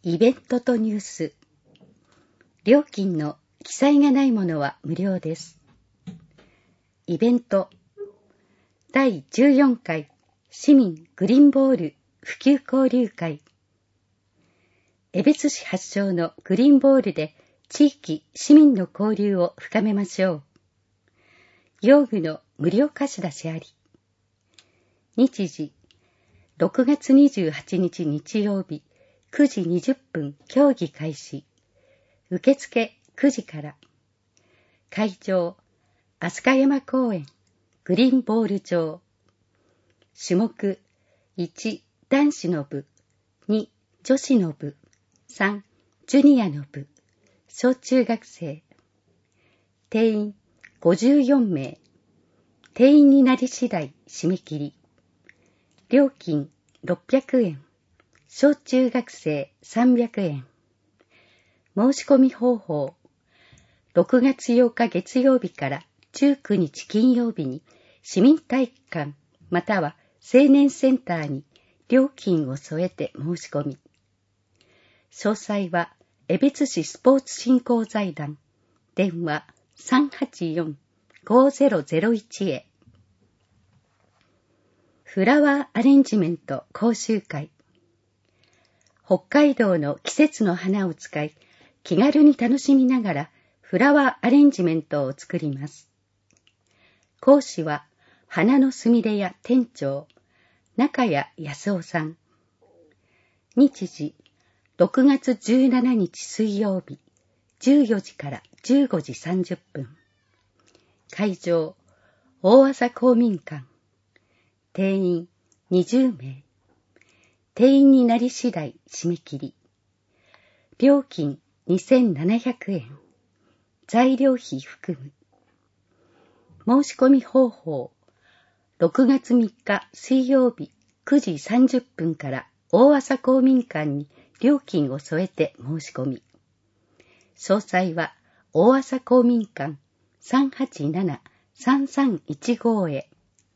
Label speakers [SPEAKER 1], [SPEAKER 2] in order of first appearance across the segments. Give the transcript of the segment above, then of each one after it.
[SPEAKER 1] イベントとニュース。料金の記載がないものは無料です。イベント。第14回市民グリーンボール普及交流会。江別市発祥のグリーンボールで地域市民の交流を深めましょう。用具の無料貸し出しあり。日時、6月28日日曜日9時20分競技開始。受付9時から。会場、飛鳥山公園、グリーンボール場。種目、1、男子の部、2、女子の部、3、ジュニアの部、小中学生。定員、54名。定員になり次第締め切り。料金、600円。小中学生300円。申し込み方法。6月8日月曜日から19日金曜日に市民体育館または青年センターに料金を添えて申し込み。詳細は江別市スポーツ振興財団電話 384-5001 へ。フラワーアレンジメント講習会。北海道の季節の花を使い、気軽に楽しみながらフラワーアレンジメントを作ります。講師は、花のすみれや店長、中谷康夫さん。日時、6月17日水曜日、14時から15時30分。会場、大麻公民館。定員20名。定員になり次第締め切り。料金2700円。材料費含む。申し込み方法。6月3日水曜日9時30分から大麻公民館に料金を添えて申し込み。詳細は大麻公民館 387-3315 へ。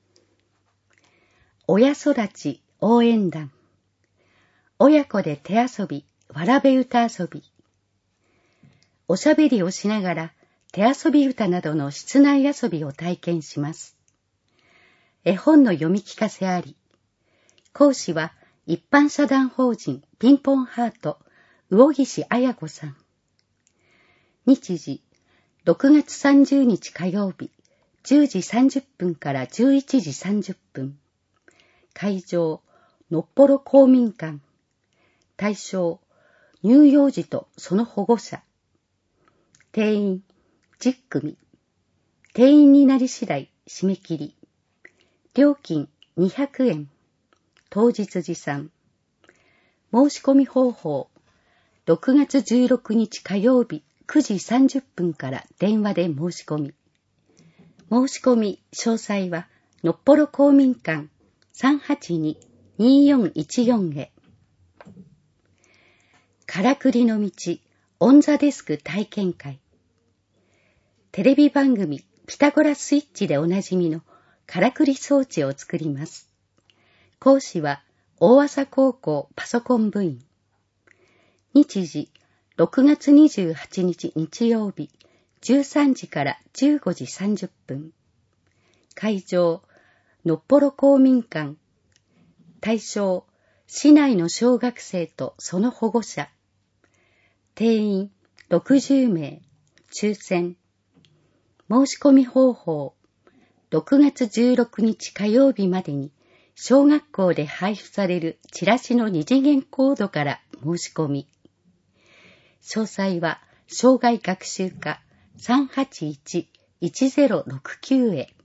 [SPEAKER 1] 親育ち応援団。親子で手遊び、わらべ歌遊び。おしゃべりをしながら手遊び歌などの室内遊びを体験します。絵本の読み聞かせあり。講師は一般社団法人ピンポンハート魚岸彩子さん。日時、6月30日火曜日10時30分から11時30分。会場、のっぽろ公民館。対象、乳幼児とその保護者。定員、10組。定員になり次第締め切り。料金200円。当日持参。申し込み方法。6月16日火曜日9時30分から電話で申し込み。申し込み詳細はのっぽろ公民館 382-2414 へ。からくりの道オンザデスク体験会。テレビ番組ピタゴラスイッチでおなじみのからくり装置を作ります。講師は大麻高校パソコン部員。日時6月28日日曜日13時から15時30分。会場、のっぽろ公民館。対象、市内の小学生とその保護者。定員60名。抽選。申し込み方法。6月16日火曜日までに小学校で配布されるチラシの2次元コードから申し込み。詳細は障害学習課 381-1069 へ。